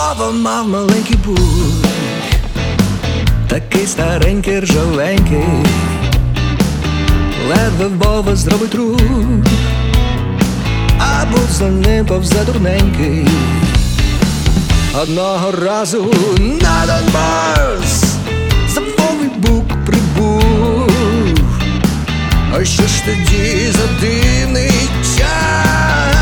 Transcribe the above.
Вова мав маленький бук, такий старенький, ржавенький, ледве Вова зробить рух, а бук за ним повзе дурненький. Одного разу на Донбас за Вовий бук прибув. А що ж тоді за дивний час?